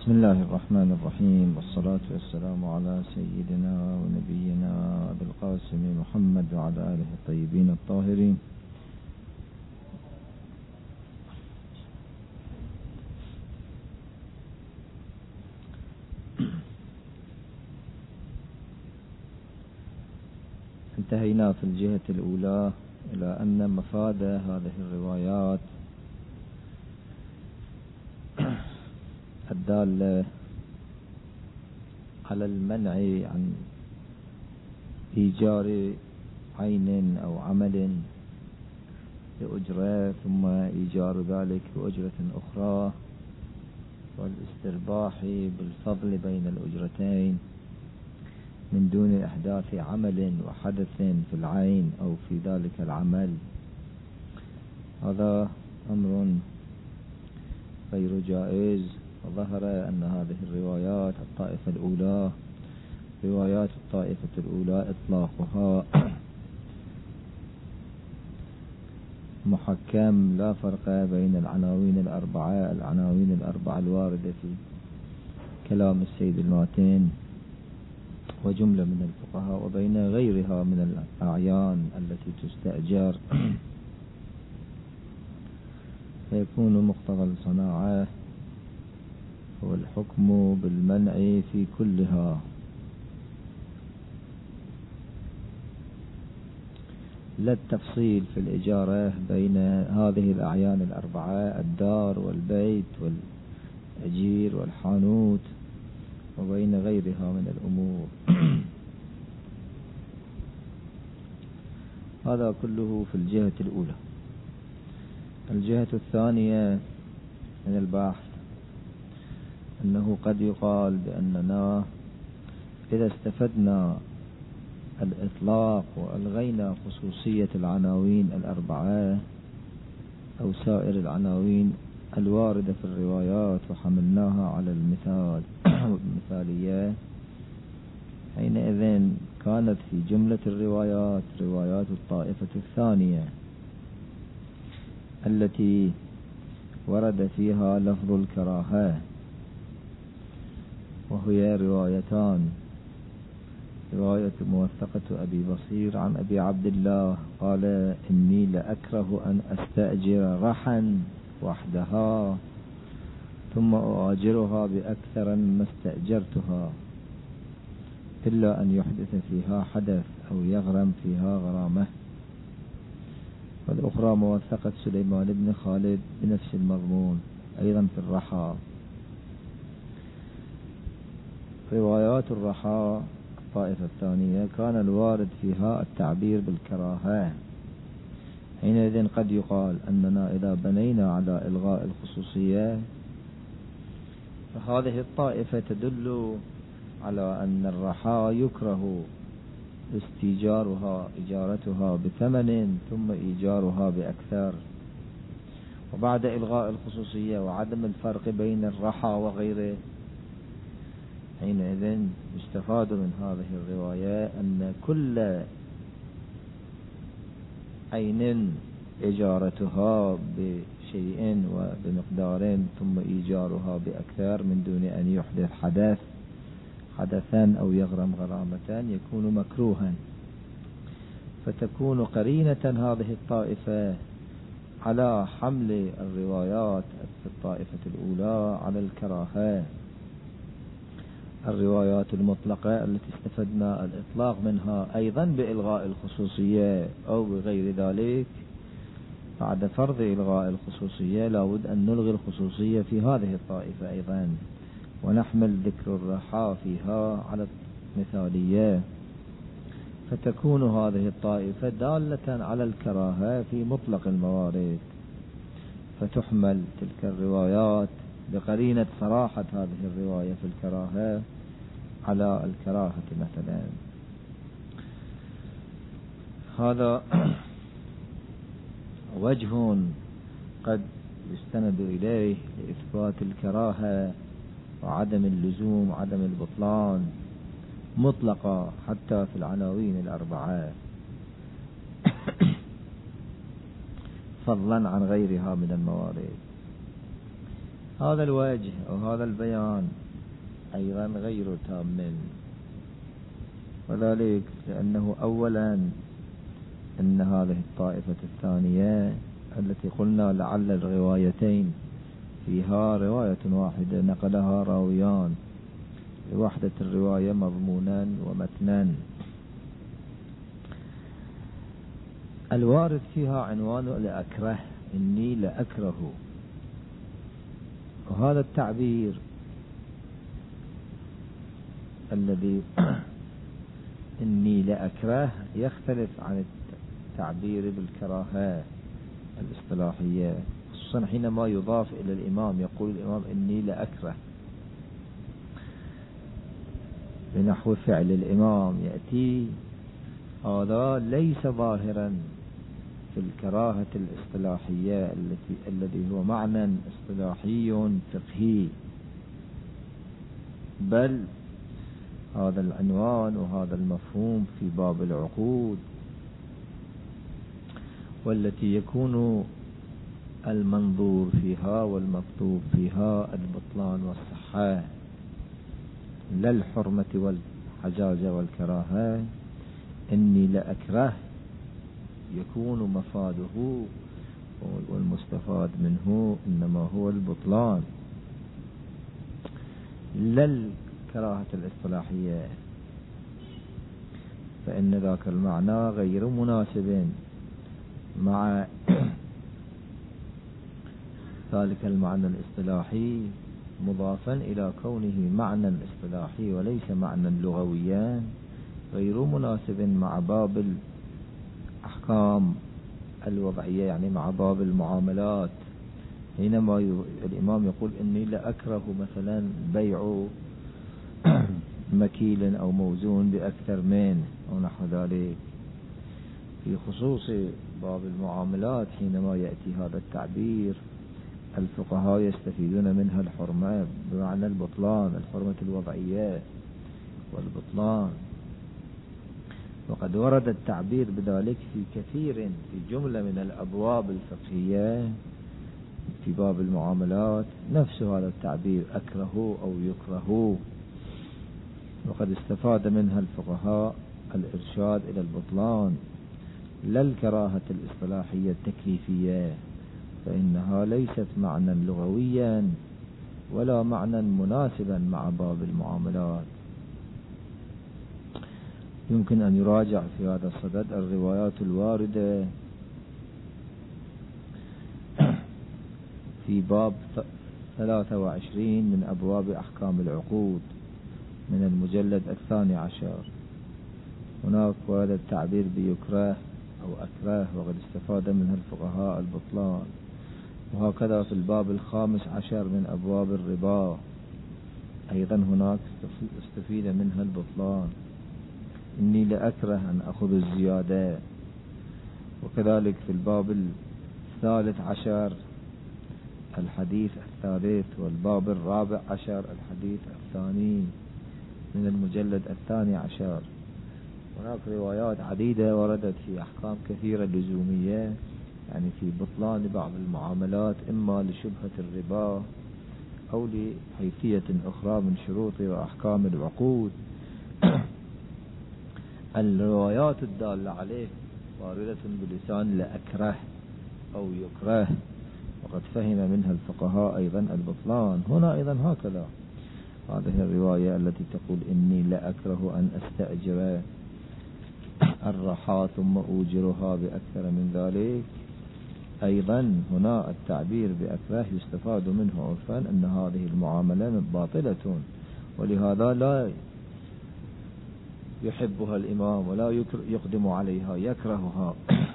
بسم الله الرحمن الرحيم، والصلاة والسلام على سيدنا ونبينا أبي القاسم محمد وعلى آله الطيبين الطاهرين. انتهينا في الجهة الأولى إلى أن مفاد هذه الروايات الدالة على المنع عن إيجار عين أو عمل بأجرة ثم إيجار ذلك بأجرة أخرى، والاسترباح بالفضل بين الأجرتين من دون إحداث عمل وحدث في العين أو في ذلك العمل. هذا أمر غير جائز. وظهر أن هذه الروايات الطائفة الأولى روايات الطائفة الأولى إطلاقها محكم، لا فرق بين العناوين الأربعة الواردة في كلام السيد الماتين وجملة من الفقهاء وبين غيرها من الأعيان التي تستأجر، فيكون مقتضى الصناعة هو الحكم بالمنع في كلها، لا التفصيل في الإجارة بين هذه الأعيان الأربعة: الدار والبيت والأجير والحانوت، وبين غيرها من الأمور. هذا كله في الجهة الأولى. الجهة الثانية من البحث أنه قد يقال بأننا إذا استفدنا الإطلاق وألغينا خصوصية العناوين الأربعة أو سائر العناوين الواردة في الروايات وحملناها على المثال والمثالية، حينئذ كانت في جملة الروايات روايات الطائفة الثانية التي ورد فيها لفظ الكراهة، وهي روايتان: رواية موثقة أبي بصير عن أبي عبد الله قال: إني لأكره أن أستأجر رحا وحدها ثم أؤاجرها بأكثر مما استأجرتها إلا أن يحدث فيها حدث أو يغرم فيها غرامة. والأخرى موثقة سليمان بن خالد بنفس المضمون أيضا في الرحى. روايات الرحى الطائفة الثانية كان الوارد فيها التعبير بالكراهة، حينئذ قد يقال أننا إذا بنينا على إلغاء الخصوصية فهذه الطائفة تدل على أن الرحى يكره إجارتها بثمن ثم إيجارها بأكثر، وبعد إلغاء الخصوصية وعدم الفرق بين الرحى وغيره، حينئذ يستفاد من هذه الرواية أن كل عين إجارتها بشيء وبمقدار ثم إيجارها بأكثر من دون أن يحدث حدثا أو يغرم غرامة يكون مكروها، فتكون قرينة هذه الطائفة على حمل الروايات في الطائفة الأولى على الكراهة. الروايات المطلقة التي استفدنا الإطلاق منها أيضا بإلغاء الخصوصية أو بغير ذلك، بعد فرض إلغاء الخصوصية لابد أن نلغي الخصوصية في هذه الطائفة أيضا، ونحمل ذكر الرحى فيها على المثالية، فتكون هذه الطائفة دالة على الكراهة في مطلق الموارد، فتحمل تلك الروايات بقرينة صراحة هذه الرواية في الكراهة على الكراهة مثلا. هذا وجه قد يستند إليه لإثبات الكراهة وعدم اللزوم وعدم البطلان مطلقة حتى في العناوين الأربعة فضلا عن غيرها من الموارد. هذا الوجه أو هذا البيان أيضا غير تام، وذلك لأنه أولا إن هذه الطائفة الثانية التي قلنا لعل الروايتين فيها رواية واحدة نقلها راويان لوحدة الرواية مضمونا ومتنا، الوارد فيها عنوان لأكره، إني لأكره، وهذا التعبير الذي إني لأكره يختلف عن التعبير بالكراهة الاصطلاحية، خصوصا حينما يضاف إلى الإمام، يقول الإمام إني لأكره بنحو فعل الإمام، يأتي هذا ليس ظاهرا في الكراهة الاصطلاحية الذي هو معنى اصطلاحي فقهي، بل هذا العنوان وهذا المفهوم في باب العقود، والتي يكون المنظور فيها والمطلوب فيها البطلان والصحة لا الحرمة والحجاجة والكراهة. إني لأكره يكون مفاده والمستفاد منه إنما هو البطلان لا الكراهة الاصطلاحية، فإن ذاك المعنى غير مناسب مع ذلك المعنى الاصطلاحي، مضافا إلى كونه معنى اصطلاحي وليس معنى لغويا، غير مناسب مع باب الأحكام الوضعية، يعني مع باب المعاملات. حينما الإمام يقول إني لأكره مثلا بيع مكيل أو موزون بأكثر من أو نحو ذلك، في خصوص باب المعاملات حينما يأتي هذا التعبير الفقهاء يستفيدون منها الحرمة بمعنى البطلان، الحرمة الوضعية والبطلان، وقد ورد التعبير بذلك في كثير في جملة من الأبواب الفقهية في باب المعاملات، نفس هذا التعبير أكره أو يكره، وقد استفاد منها الفقهاء الإرشاد إلى البطلان لا الكراهة الاصطلاحية التكليفية، فإنها ليست معنى لغويا ولا معنى مناسبا مع باب المعاملات. يمكن أن يراجع في هذا الصدد الروايات الواردة في باب 23 من أبواب أحكام العقود من المجلد 12، هناك ورد التعبير بيكره أو أكره، وقد استفاد منها الفقهاء البطلان، وهكذا في الباب 15 من أبواب الربا أيضا هناك استفيد منها البطلان، إني لأكره أن أخذ الزيادة، وكذلك في الباب 13 الحديث الثالث، والباب 14 الحديث الثاني من المجلد 12. هناك روايات عديدة وردت في أحكام كثيرة لزومية، يعني في بطلان بعض المعاملات إما لشبهة الربا أو لحيثية أخرى من شروط وأحكام العقود. الروايات الدالة عليه واردة بلسان لأكره أو يكره، وقد فهم منها الفقهاء أيضا البطلان. هنا أيضا هكذا هذه الرواية التي تقول إني لأكره أن أستأجر الرحى ثم أوجرها بأكثر من ذلك، أيضا هنا التعبير بأكره يستفاد منه عرفا أن هذه المعاملة باطلة، ولهذا لا يحبها الإمام ولا يقدم عليها، يكرهها.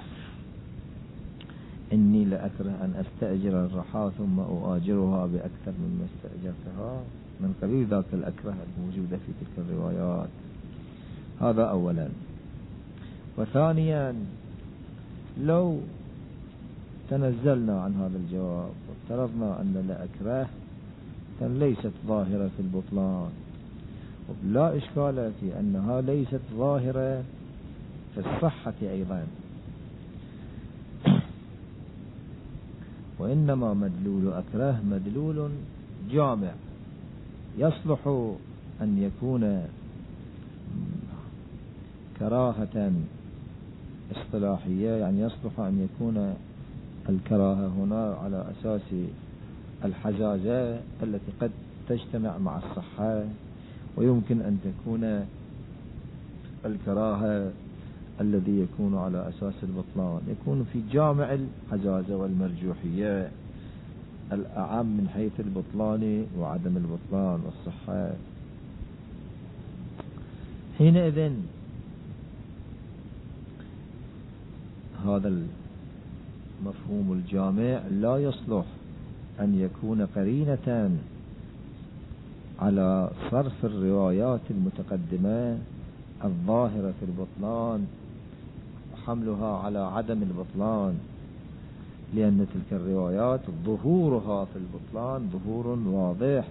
إني لأكره أن أستأجر الرحى ثم أؤاجرها بأكثر مما استأجرتها، من قبيل ذاك الأكره الموجودة في تلك الروايات. هذا أولا. وثانيا، لو تنزلنا عن هذا الجواب وافترضنا أن لأكره ليست ظاهرة في البطلان، لا إشكال في أنها ليست ظاهرة في الصحة أيضا، وإنما مدلول أكره مدلول جامع يصلح أن يكون كراهة اصطلاحية، يعني يصلح أن يكون الكراهة هنا على أساس الحزازة التي قد تجتمع مع الصحة، ويمكن أن تكون الكراهة الذي يكون على أساس البطلان يكون في جامع الحزازة والمرجوحية الأعم من حيث البطلان وعدم البطلان والصحة. حينئذ هذا المفهوم الجامع لا يصلح أن يكون قرينة على صرف الروايات المتقدمة الظاهرة في البطلان وحملها على عدم البطلان، لأن تلك الروايات ظهورها في البطلان ظهور واضح.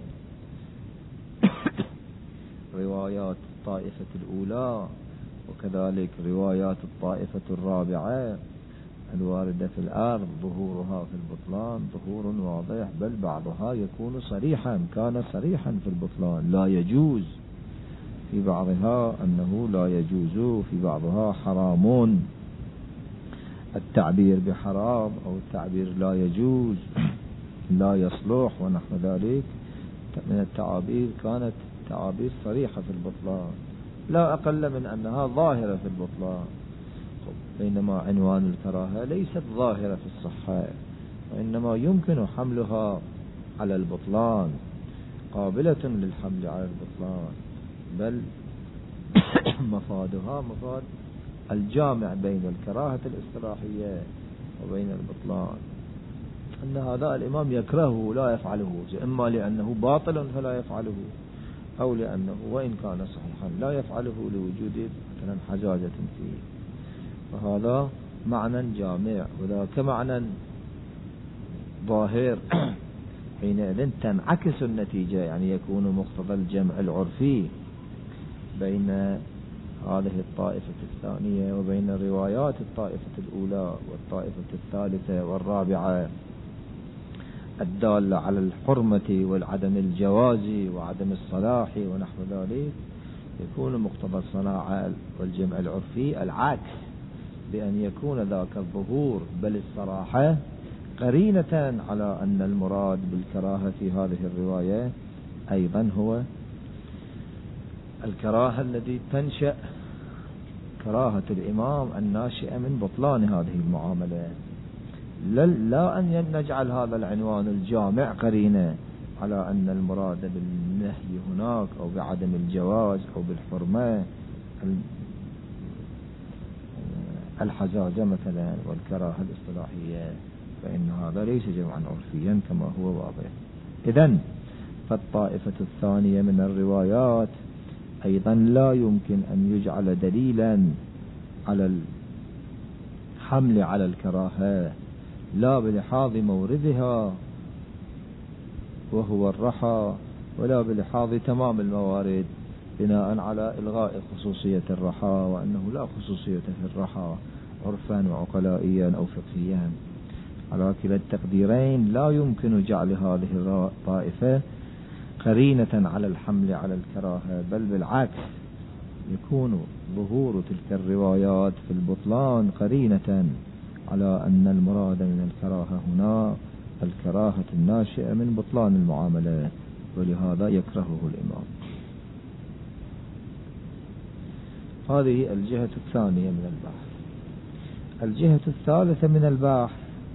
روايات الطائفة الأولى وكذلك روايات الطائفة الرابعة الواردة في الأرض ظهورها في البطلان ظهور واضح، بل بعضها يكون صريحا، كان صريحا في البطلان لا يجوز، في بعضها أنه لا يجوز، في بعضها حرام، التعبير بحرام أو التعبير لا يجوز لا يصلح ونحو ذلك من التعابير كانت تعابير صريحة في البطلان لا أقل من أنها ظاهرة في البطلان، بينما عنوان الكراهة ليست ظاهرة في الصحة، وإنما يمكن حملها على البطلان، قابلة للحمل على البطلان، بل مفادها مفاد الجامع بين الكراهة الاصطلاحية وبين البطلان، أن هذا الإمام يكرهه لا يفعله، إما لأنه باطل فلا يفعله، أو لأنه وإن كان صحيحا لا يفعله لوجود مثلا حجاجة فيه، فهذا معنى جامع وذاك معنى ظاهر. حينئذ تنعكس النتيجة، يعني يكون مقتضى الجمع العرفي بين هذه الطائفة الثانية وبين روايات الطائفة الأولى والطائفة الثالثة والرابعة الدالة على الحرمة والعدم الجواز وعدم الصلاح ونحو ذلك، يكون مقتضى الصناعة والجمع العرفي العكس، بأن يكون ذاك الظهور بل الصراحة قرينة على أن المراد بالكراهة في هذه الرواية أيضا هو الكراهة التي تنشأ كراهة الإمام الناشئة من بطلان هذه المعاملة، لا أن نجعل هذا العنوان الجامع قرينة على أن المراد بالنهي هناك أو بعدم الجواز أو بالحرمة الحجاجة مثلا والكراهة الاصطلاحية، فإن هذا ليس جمعا عرفيا كما هو واضح. إذن فالطائفة الثانية من الروايات أيضا لا يمكن أن يجعل دليلا على الحمل على الكراهة، لا بلحاظ موردها وهو الرحى، ولا بلحاظ تمام الموارد بناء على إلغاء خصوصية الرحى، وأنه لا خصوصية في الرحى عرفا وعقلائيا أو فقهيا. على كلا التقديرين لا يمكن جعل هذه الطائفة قرينة على الحمل على الكراهة، بل بالعكس يكون ظهور تلك الروايات في البطلان قرينة على أن المراد من الكراهة هنا الكراهة الناشئة من بطلان المعاملة، ولهذا يكرهه الإمام. هذه الجهة الثانية من البحث. الجهة الثالثة من البحث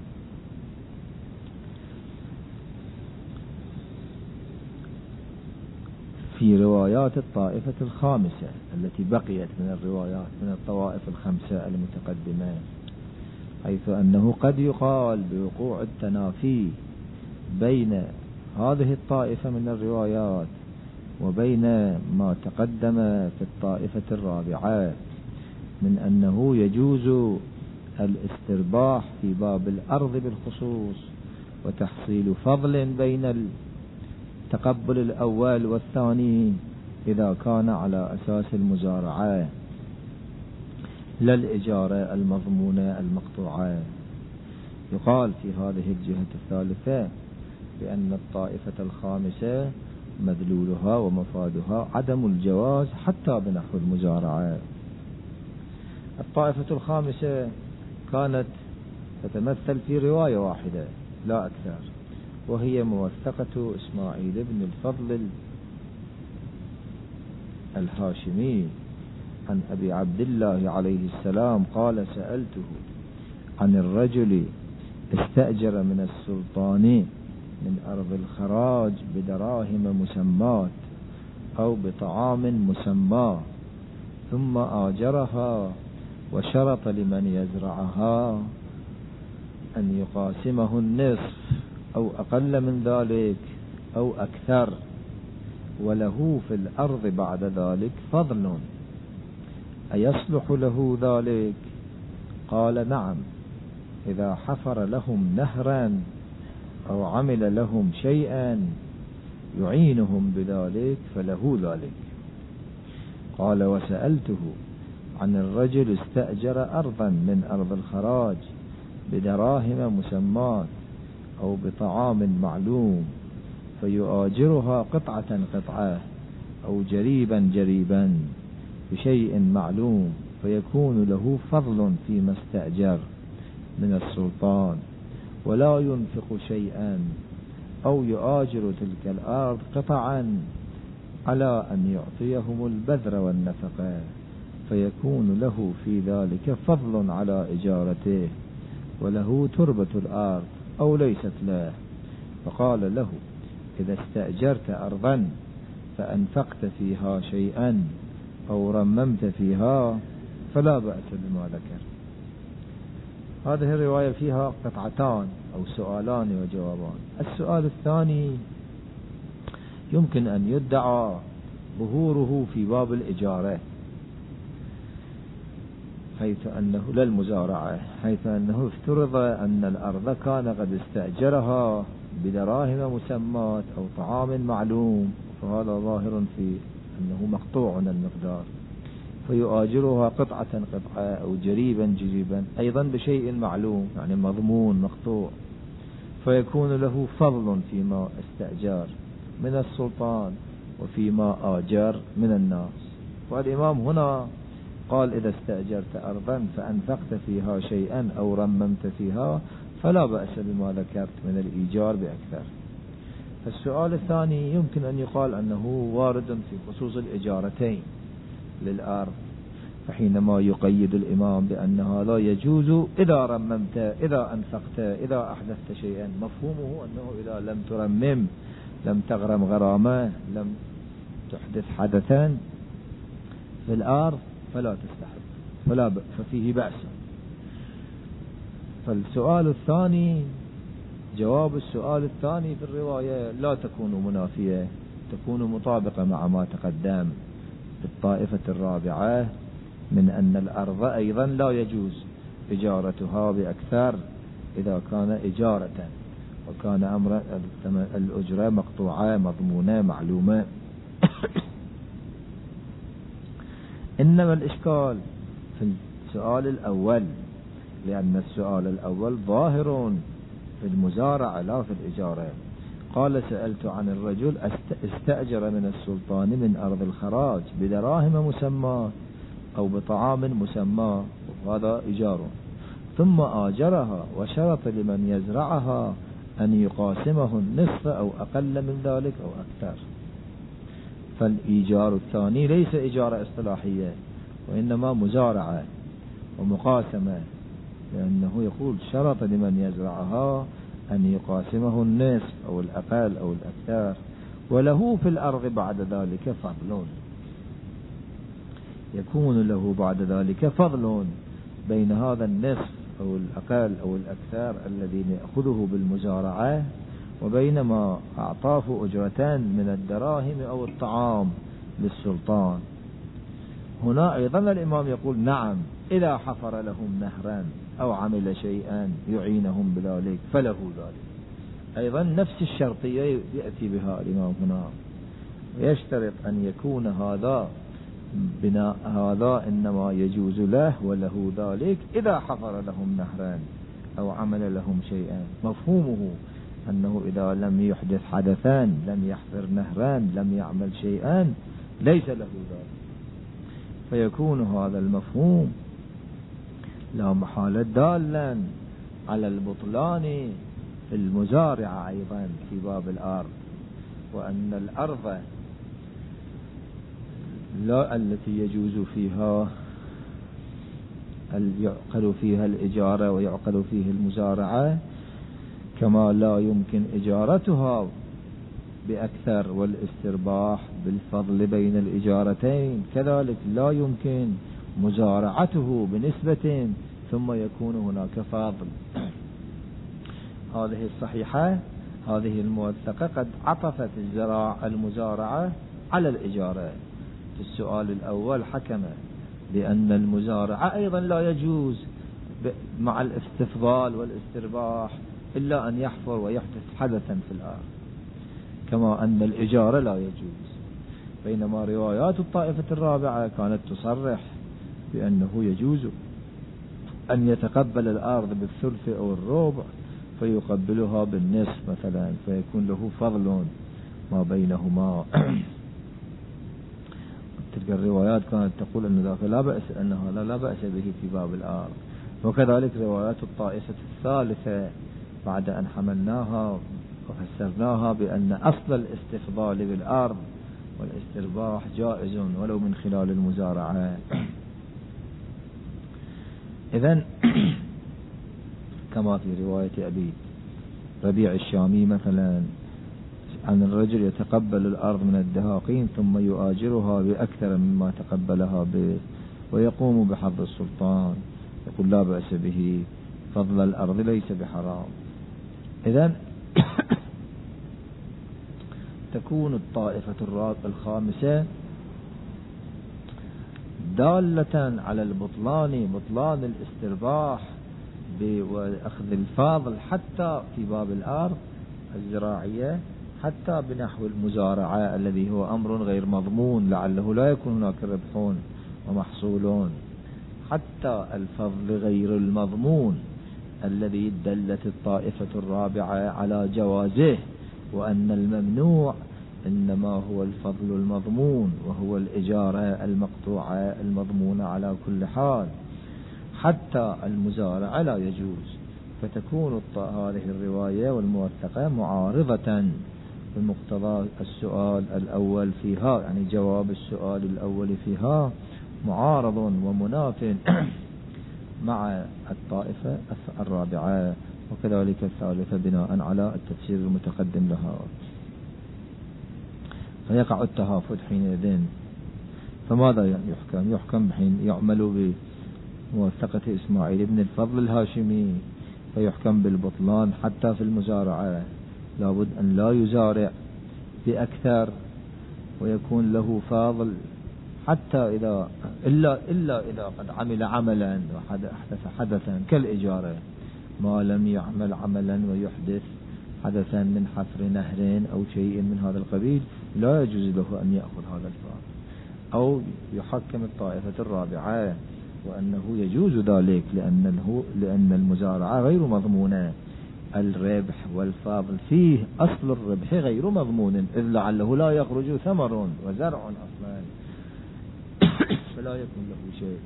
في روايات الطائفة الخامسة التي بقيت من الروايات من الطوائف الخمسة المتقدمة، حيث أنه قد يقال بوقوع التنافي بين هذه الطائفة من الروايات وبين ما تقدم في الطائفة الرابعة من أنه يجوز الاسترباح في باب الأرض بالخصوص وتحصيل فضل بين التقبل الأول والثاني إذا كان على أساس المزارعة لا الإجارة المضمونة المقطوعة. يقال في هذه الجهة الثالثة بأن الطائفة الخامسة مدلولها ومفادها عدم الجواز حتى بنحو المزارعة. الطائفة الخامسة كانت تتمثل في رواية واحدة لا أكثر، وهي موثقة إسماعيل بن الفضل الهاشمي عن أبي عبد الله عليه السلام قال: سألته عن الرجل استأجر من السلطان من أرض الخراج بدراهم مسمات أو بطعام مسمى، ثم آجرها وشرط لمن يزرعها أن يقاسمه النصف أو أقل من ذلك أو أكثر، وله في الأرض بعد ذلك فضل، أيصلح له ذلك؟ قال: نعم، إذا حفر لهم نهرا أو عمل لهم شيئا يعينهم بذلك فله ذلك. قال: وسألته عن الرجل استأجر أرضا من أرض الخراج بدراهم مسمات أو بطعام معلوم، فيؤاجرها قطعة قطعة أو جريبا جريبا بشيء معلوم، فيكون له فضل فيما استأجر من السلطان، ولا ينفق شيئا، أو يؤاجر تلك الأرض قطعا على أن يعطيهم البذر والنفقة، فيكون له في ذلك فضل على إجارته، وله تربة الأرض أو ليست له. فقال له: إذا استأجرت أرضا فأنفقت فيها شيئا أو رممت فيها فلا بأس بما ذكر. هذه الرواية فيها قطعتان أو سؤالان وجوابان. السؤال الثاني يمكن أن يدعى ظهوره في باب الإجارة، حيث أنه للمزارعة، حيث أنه افترض أن الأرض كان قد استأجرها بدراهم مسمات أو طعام معلوم، فهذا ظاهر في أنه مقطوع المقدار، فيؤاجرها قطعة قطعة أو جريبا جريبا أيضا بشيء معلوم، يعني مضمون مقطوع، فيكون له فضل فيما استأجار من السلطان وفيما آجر من الناس. والإمام هنا قال: إذا استأجرت أرضا فأنفقت فيها شيئا أو رممت فيها فلا بأس بما ذكرت من الإيجار بأكثر. فالسؤال الثاني يمكن أن يقال أنه وارد في خصوص الإجارتين للأرض، فحينما يقيد الإمام بأنها لا يجوز إذا رممت، إذا أنفقت، إذا أحدثت شيئا، مفهومه أنه إذا لم ترمم، لم تغرم غرامة، لم تحدث حدثا في الأرض فلا تستحق، ففيه بأس. فالسؤال الثاني، جواب السؤال الثاني في الرواية لا تكون منافية، تكون مطابقة مع ما تقدم في الطائفة الرابعة من أن الأرض أيضا لا يجوز إجارتها بأكثر إذا كان إجارة، وكان أمر الأجرة مقطوعة مضمونة معلومة. إنما الإشكال في السؤال الأول، لأن السؤال الأول ظاهر في المزارعة لا في الإجارة. قال: سألت عن الرجل استأجر من السلطان من أرض الخراج بدراهم مسمى أو بطعام مسمى، وهذا إيجار، ثم آجرها وشرط لمن يزرعها أن يقاسمه النصف أو أقل من ذلك أو أكثر. فالإيجار الثاني ليس إجارة اصطلاحية، وإنما مزارعة ومقاسمة، لأنه يقول شرط لمن يزرعها أن يقاسمه النصف أو الأقل أو الأكثر، وله في الأرض بعد ذلك فضل، يكون له بعد ذلك فضل بين هذا النصف أو الأقل أو الأكثر الذي يأخذه بالمزارعة وبين ما أعطاه أجرة من الدراهم أو الطعام للسلطان. هنا أيضا الإمام يقول: نعم، إذا حفر لهم نهرا أو عمل شيئا يعينهم بذلك فله ذلك. أيضا نفس الشرطية يأتي بها الإمام هنا، ويشترط أن يكون هذا بناء هذا إنما يجوز له وله ذلك إذا حفر لهم نهرا أو عمل لهم شيئا. مفهومه أنه إذا لم يحدث حدثان، لم يحفر نهران، لم يعمل شيئا، ليس له ذلك. فيكون هذا المفهوم لا محالة دالا على البطلان في المزارعة أيضا في باب الأرض، وأن الأرض لا التي يجوز فيها يعقل فيها الإجارة ويعقل فيه المزارعة، كما لا يمكن إجارتها بأكثر والاسترباح بالفضل بين الإجارتين، كذلك لا يمكن مزارعته بنسبة ثم يكون هناك فضل. هذه الصحيحة، هذه الموثقة قد عطفت المزارعة على الإجارة. في السؤال الأول حكم بأن المزارعة أيضا لا يجوز مع الاستفضال والاسترباح إلا أن يحفر ويحدث حدثا في الأرض، كما أن الإجارة لا يجوز. بينما روايات الطائفة الرابعة كانت تصرح بأنه يجوز أن يتقبل الأرض بالثلث أو الربع فيقبلها بالنصف مثلا، فيكون له فضل ما بينهما. تلك الروايات كانت تقول أن ذاك لا بأس، أنها لا بأس به في باب الأرض. وكذلك روايات الطائفة الثالثة بعد أن حملناها وفسرناها بأن أصل الاستفضال بالأرض والاسترباح جائز ولو من خلال المزارعة. إذن كما في رواية أبي ربيع الشامي مثلا عن الرجل يتقبل الأرض من الدهاقين ثم يؤاجرها بأكثر مما تقبلها به ويقوم بحظ السلطان، يقول لا بأس به، فضل الأرض ليس بحرام. إذن تكون الطائفة الخامسة دالة على بطلان الاسترباح وأخذ الفاضل حتى في باب الأرض الزراعية، حتى بنحو المزارعة الذي هو أمر غير مضمون، لعله لا يكون هناك ربح ومحصولون، حتى الفضل غير المضمون الذي دلت الطائفة الرابعة على جوازه، وأن الممنوع إنما هو الفضل المضمون وهو الإجارة المقطوعة المضمونة على كل حال، حتى المزارعة لا يجوز. فتكون هذه الرواية والموثقة معارضة بمقتضى السؤال الأول فيها، يعني جواب السؤال الأول فيها معارض ومناف مع الطائفة الرابعة وكذلك الثالثة بناء على التفسير المتقدم لها، فيقع التهافت حينئذ. فماذا يحكم؟ يحكم حين يعمل بموثقة إسماعيل بن الفضل الهاشمي، فيحكم بالبطلان حتى في المزارعة، لابد أن لا يزارع بأكثر ويكون له فاضل، حتى إلا إذا قد عمل عملا وحدث حدثا كالإجارة، ما لم يعمل عملا ويحدث حدثا من حفر نهر أو شيء من هذا القبيل لا يجوز له أن يأخذ هذا الفاضل. أو يحكم الطائفة الرابعة وأنه يجوز ذلك لأن المزارعة غير مضمونة، الربح والفاضل فيه أصل الربح غير مضمون، إذ لعله لا يخرج ثمر وزرع أصلا فلا يكون له شيء.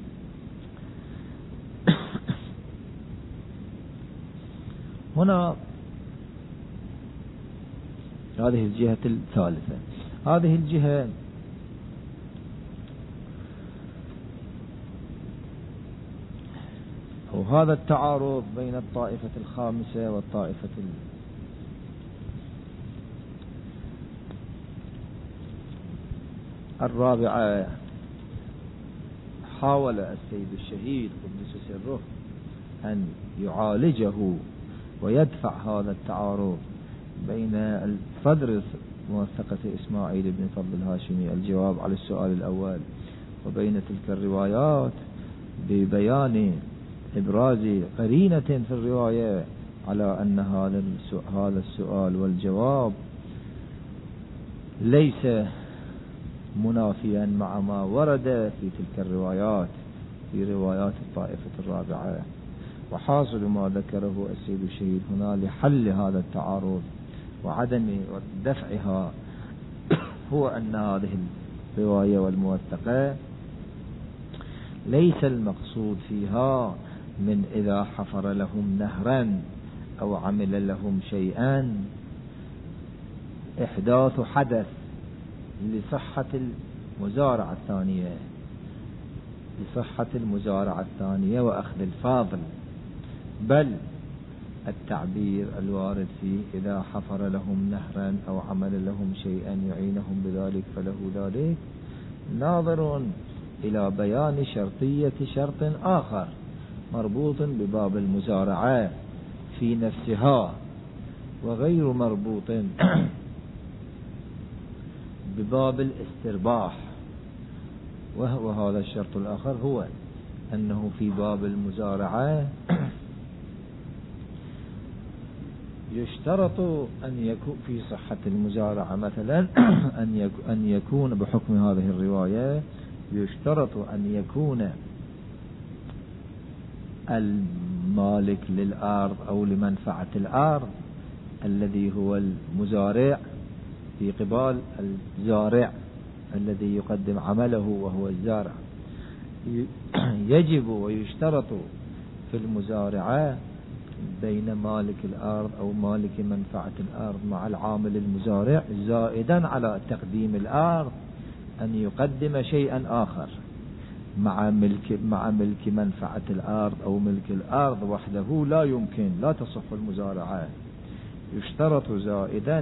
هنا هذه الجهة الثالثة. هذه الجهة وهذا التعارض بين الطائفة الخامسة والطائفة الرابعة حاول السيد الشهيد قدس سره أن يعالجه ويدفع هذا التعارض بين الصدر موثقة إسماعيل بن فضل الهاشمي الجواب على السؤال الأول وبين تلك الروايات ببيان إبراز قرينة في الرواية على أن هذا السؤال والجواب ليس منافيا مع ما ورد في تلك الروايات في روايات الطائفة الرابعة. وحاصل ما ذكره السيد الشهيد هنا لحل هذا التعارض وعدم دفعها هو أن هذه الرواية والموثقة ليس المقصود فيها من إذا حفر لهم نهرا أو عمل لهم شيئا إحداث حدث لصحة المزارعة الثانية، لصحة المزارعة الثانية وأخذ الفاضل، بل التعبير الوارد فيه إذا حفر لهم نهرا أو عمل لهم شيئا يعينهم بذلك فله ذلك، ناظر إلى بيان شرطية شرط آخر مربوط بباب المزارعة في نفسها وغير مربوط بباب الاسترباح. وهو هذا الشرط الآخر هو أنه في باب المزارعة يشترط أن يكون في صحة المزارعة مثلا أن يكون بحكم هذه الرواية يشترط أن يكون المالك للأرض أو لمنفعة الأرض الذي هو المزارع في قبال الزارع الذي يقدم عمله وهو الزارع. يجب ويشترط في المزارعة بين مالك الأرض أو مالك منفعة الأرض مع العامل المزارع زائدا على تقديم الأرض أن يقدم شيئا آخر مع ملك منفعة الأرض أو ملك الأرض وحده لا يمكن، لا تصح المزارعة. يشترط زائدا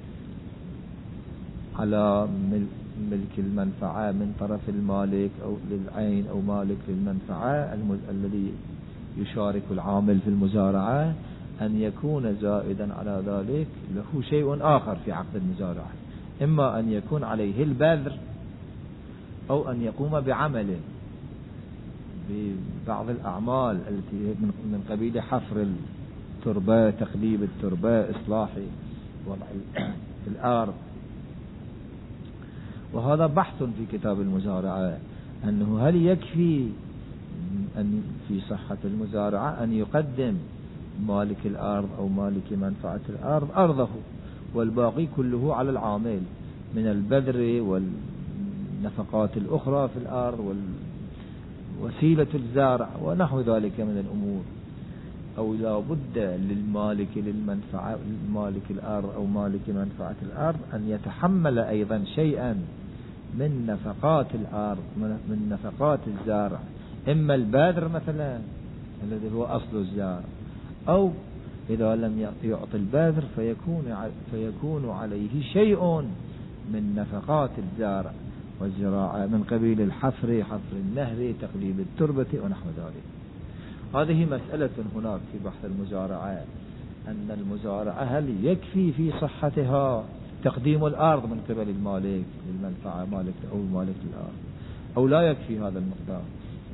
على ملك المنفعة من طرف المالك أو للعين أو مالك للمنفعة الذي يشارك العامل في المزارعة أن يكون زائدا على ذلك له شيء آخر في عقد المزارعة، إما أن يكون عليه البذر أو أن يقوم بعمل ببعض الأعمال التي من قبيل حفر التربة، تقليب التربة، إصلاح وضع الأرض. وهذا بحث في كتاب المزارعة أنه هل يكفي أن في صحة المزارعة أن يقدم مالك الأرض أو مالك منفعة الأرض أرضه والباقي كله على العامل من البذر والنفقات الأخرى في الأرض ووسيلة الزارع ونحو ذلك من الأمور، أو لا بد للمالك للمنفعة مالك الأرض أو مالك منفعة الأرض أن يتحمل أيضا شيئا من نفقات الأرض من نفقات الزارع، إما البذر مثلا الذي هو أصل الزارع، أو إذا لم يعطي البذر فيكون عليه شيء من نفقات الزارع والزراعة من قبيل الحفر، حفر النهر، تقليب التربة ونحو ذلك. هذه مسألة هناك في بحث المزارعة، أن المزارعة هل يكفي في صحتها تقديم الأرض من قبل المالك للمنفعة مالك أو مالك الأرض، أو لا يكفي هذا المقدار،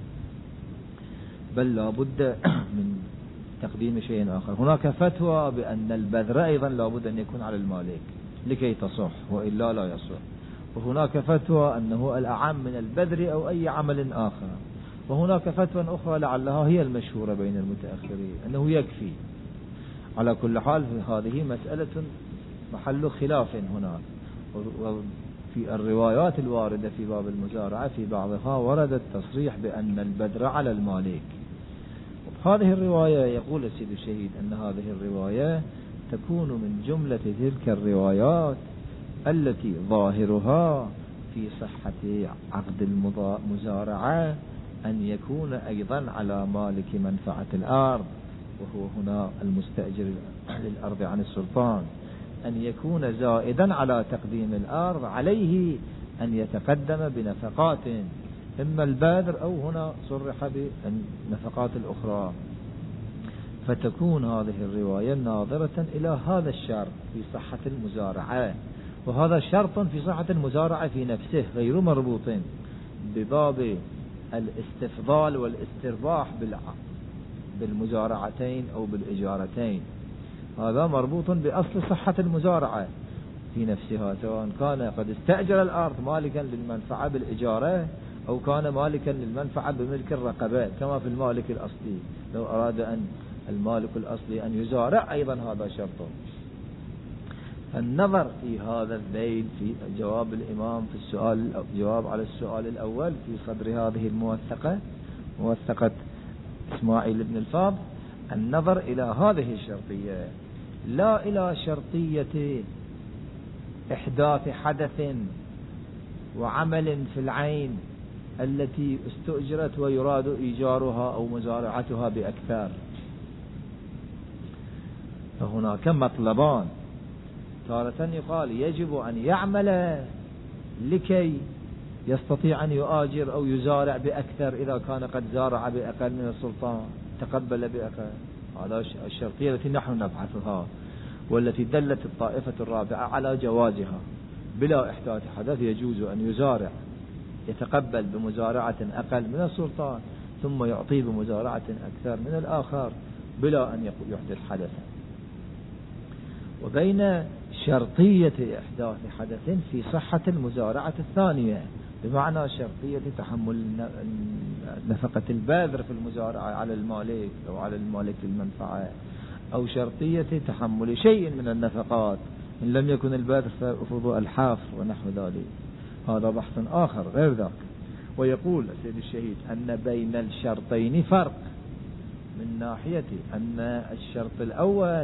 بل لا بد من تقديم شيء آخر. هناك فتوى بأن البذر أيضا لا بد أن يكون على المالك لكي تصح وإلا لا يصح، وهناك فتوى أنه الأعم من البذر أو أي عمل آخر، وهناك فتوى أخرى لعلها هي المشهورة بين المتأخرين أنه يكفي. على كل حال هذه مسألة محل خلاف هناك، وفي الروايات الواردة في باب المزارعة في بعضها ورد التصريح بأن البذر على المالك. هذه الرواية يقول السيد الشهيد أن هذه الرواية تكون من جملة تلك الروايات التي ظاهرها في صحة عقد المزارعة أن يكون أيضا على مالك منفعة الأرض وهو هنا المستأجر للأرض عن السلطان، أن يكون زائدا على تقديم الأرض عليه أن يتقدم بنفقات إما البذر أو هنا صرح بالنفقات الأخرى، فتكون هذه الرواية ناظرة إلى هذا الشرط في صحة المزارعة، وهذا شرط في صحة المزارعة في نفسه غير مربوط بباب الاستفضال والاسترباح بالمزارعتين أو بالإجارتين، هذا مربوط بأصل صحة المزارعة في نفسها، سواء كان قد استأجر الأرض مالكا للمنفعة بالإجارة أو كان مالكا للمنفعة بملك الرقبة كما في المالك الأصلي، لو أراد أن المالك الأصلي أن يزارع أيضا هذا شرط. النظر في هذا الذيل في جواب الإمام في السؤال، جواب على السؤال الأول في صدر هذه الموثقة، موثقة إسماعيل بن الفاض، النظر إلى هذه الشرطية لا إلى شرطية إحداث حدث وعمل في العين التي استؤجرت ويراد إيجارها أو مزارعتها بأكثر. فهناك مطلبان، تارة يقال يجب أن يعمل لكي يستطيع أن يؤاجر أو يزارع بأكثر، إذا كان قد زارع بأقل من السلطان تقبل بأقل. هذا الشرطية التي نحن نبحثها، والتي دلت الطائفة الرابعة على جوازها. بلا إحداث حدث يجوز أن يزارع، يتقبل بمزارعة أقل من السلطان ثم يعطي بمزارعة أكثر من الآخر بلا أن يحدث حدثا. وبين شرطية إحداث حدث في صحة المزارعة الثانية، بمعنى شرطية تحمل نفقة البذر في المزارعة على المالك أو على المالك المنفعة، أو شرطية تحمل شيء من النفقات إن لم يكن البذر فأفض الحافر ونحو ذلك. هذا بحث آخر غير ذاك. ويقول السيد الشهيد أن بين الشرطين فرق، من ناحية أن الشرط الأول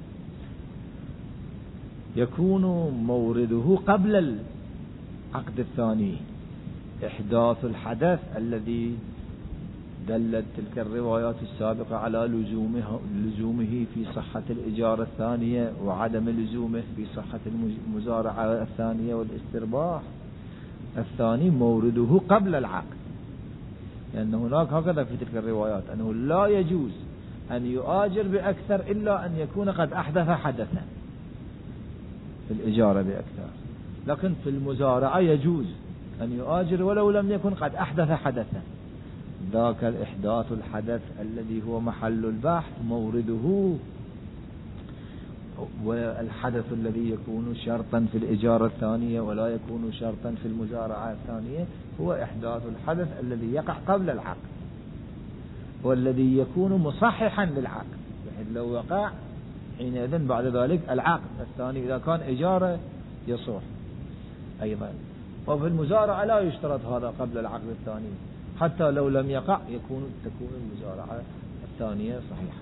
يكون مورده قبل العقد الثاني، إحداث الحدث الذي دلت تلك الروايات السابقة على لزومه في صحة الإجارة الثانية وعدم لزومه في صحة المزارعة الثانية والاسترباح. الثاني مورده قبل العقد، لأن هناك هكذا في تلك الروايات أنه لا يجوز أن يؤاجر بأكثر إلا أن يكون قد أحدث حدثا في الإجارة بأكثر، لكن في المزارعة يجوز أن يؤاجر ولو لم يكن قد أحدث حدثا. ذاك الإحداث الحدث الذي هو محل البحث مورده، والحدث الذي يكون شرطا في الإجارة الثانية ولا يكون شرطا في المزارعة الثانية هو إحداث الحدث الذي يقع قبل العقد، والذي يكون مصححا للعقد، بحيث لو وقع حينئذ بعد ذلك العقد الثاني إذا كان إجارة يصح أيضا. وفي المزارعة لا يشترط هذا قبل العقد الثاني، حتى لو لم يقع تكون المزارعة الثانية صحيحة.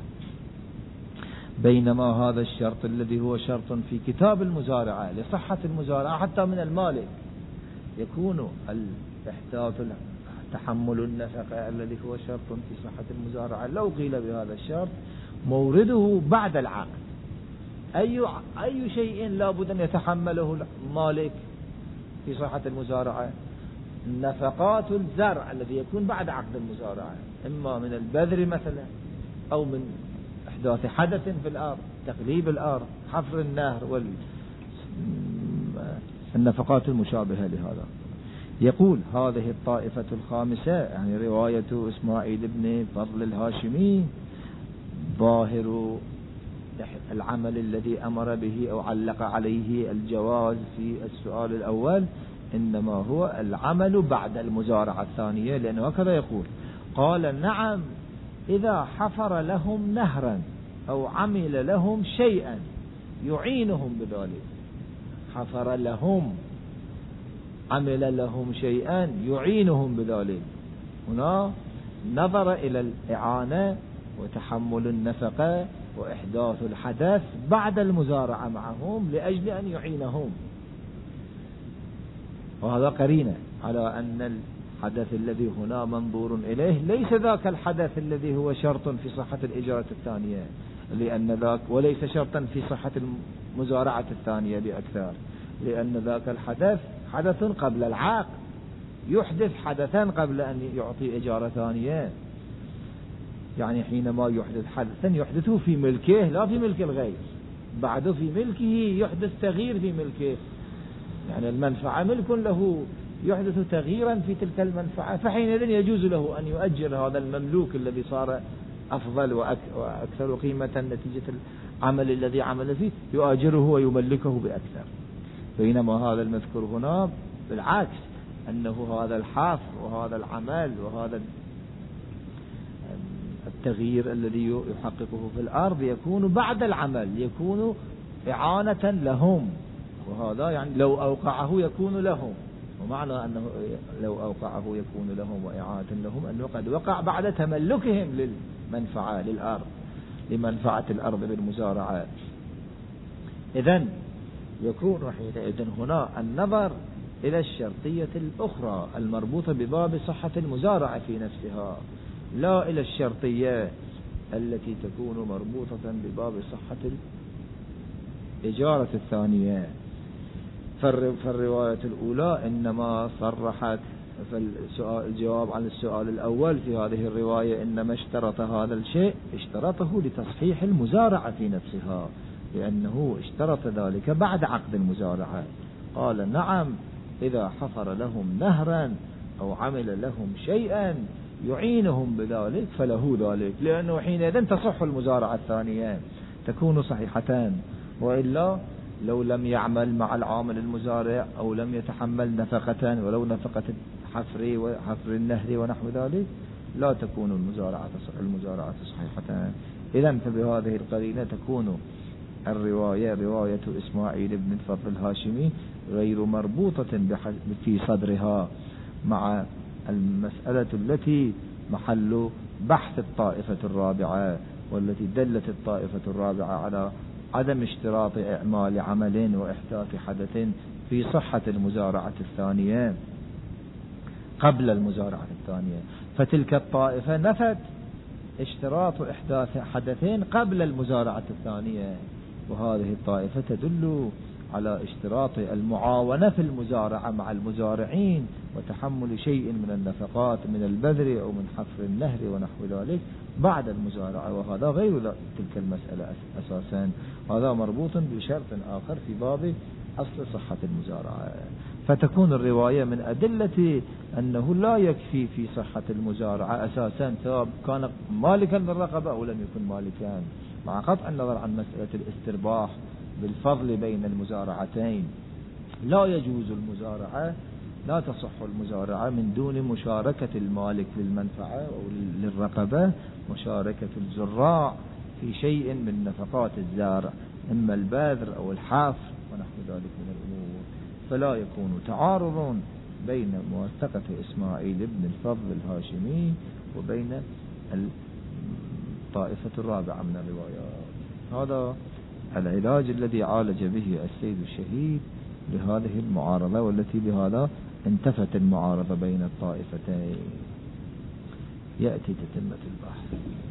بينما هذا الشرط الذي هو شرط في كتاب المزارعة لصحة المزارعة حتى من المالك، يكون الإحداث تحمل النفقة الذي هو شرط في صحة المزارعة لو قيل بهذا الشرط مورده بعد العقد. أي شيء لا بد أن يتحمله المالك في صحة المزارعة؟ نفقات الزرع الذي يكون بعد عقد المزارعة، إما من البذر مثلا أو من إحداث حدث في الأرض، تقليب الأرض، حفر النهر والنفقات المشابهة لهذا. يقول هذه الطائفة الخامسة، يعني رواية إسماعيل بن فضل الهاشمي، ظاهر العمل الذي أمر به أو علق عليه الجواز في السؤال الأول إنما هو العمل بعد المزارعة الثانية، لأنه هكذا يقول. قال نعم إذا حفر لهم نهرا أو عمل لهم شيئا يعينهم بذلك. حفر لهم، عمل لهم شيئا يعينهم بذلك. هنا نظر إلى الإعانة وتحمل النفقة وإحداث الحدث بعد المزارعة معهم لأجل أن يعينهم، وهذا قرينة على أن الحدث الذي هنا منظور إليه ليس ذاك الحدث الذي هو شرط في صحة الإجارة الثانية، لأن ذاك وليس شرطا في صحة المزارعة الثانية بأكثر، لأن ذاك الحدث حدث قبل العقد، يحدث حدثا قبل أن يعطي إجارة ثانية. يعني حينما يحدث حدثا يحدثه في ملكه لا في ملك الغير، بعده في ملكه يحدث تغيير في ملكه، يعني المنفعة ملك له، يحدث تغييرا في تلك المنفعة، فحينئذ يجوز له أن يؤجر هذا المملوك الذي صار أفضل وأكثر قيمة نتيجة العمل الذي عمل فيه، يؤجره ويملكه بأكثر. بينما هذا المذكور هنا بالعكس أنه هذا الحفر وهذا العمل وهذا التغيير الذي يحققه في الأرض يكون بعد العمل، يكون إعانة لهم، وهذا يعني لو أوقعه يكون لهم. ومعنى أنه لو أوقعه يكون لهم وإعانة لهم أنه قد وقع بعد تملكهم للمنفعة للأرض، لمنفعة الأرض بالمزارعة. إذن يكون حينئذ هنا النظر إلى الشرطية الأخرى المربوطة بباب صحة المزارعة في نفسها، لا إلى الشرطية التي تكون مربوطة بباب صحة الإجارة الثانية. فالرواية الأولى إنما صرحت، الجواب عن السؤال الأول في هذه الرواية إنما اشترط هذا الشيء، اشترطه لتصحيح المزارعة في نفسها، لأنه اشترط ذلك بعد عقد المزارعة. قال نعم إذا حفر لهم نهرا أو عمل لهم شيئا يعينهم بذلك فله ذلك، لأنه حينئذ تصح المزارعة الثانية، تكون صحيحتان. وإلا لو لم يعمل مع العامل المزارع أو لم يتحمل نفقة ولو نفقة حفر النهر ونحو ذلك لا تكون المزارعة صحيحتان. إذن فبهذه القرينة تكون الرواية رواية إسماعيل بن الفضل الهاشمي غير مربوطة في صدرها مع المسألة التي محل بحث الطائفة الرابعة، والتي دلت الطائفة الرابعة على عدم اشتراط إعمال عمل وإحداث حدث في صحة المزارعة الثانية قبل المزارعة الثانية. فتلك الطائفة نفت اشتراط إحداث حدثين قبل المزارعة الثانية، وهذه الطائفة تدل على اشتراط المعاونة في المزارعة مع المزارعين وتحمل شيء من النفقات من البذر أو من حفر النهر ونحو ذلك بعد المزارعة، وهذا غير تلك المسألة أساسا، هذا مربوط بشرط آخر في باب أصل صحة المزارعة. فتكون الرواية من أدلة أنه لا يكفي في صحة المزارعة أساسا سواء كان مالكا بالرقبة أو لم يكن مالكا، مع قطع النظر عن مسألة الاسترباح بالفضل بين المزارعتين. لا يجوز المزارعة، لا تصح المزارعة من دون مشاركة المالك للمنفعة أو للرقبة، مشاركة الزراع في شيء من نفقات الزارع إما البذر أو الحفر ونحو ذلك من الأمور. فلا يكون تعارض بين موثقة إسماعيل بن الفضل الهاشمي وبين الطائفة الرابعة من الروايات. هذا العلاج الذي عالج به السيد الشهيد لهذه المعارضة، والتي بهذا انتفت المعارضة بين الطائفتين. يأتي تتمة البحث.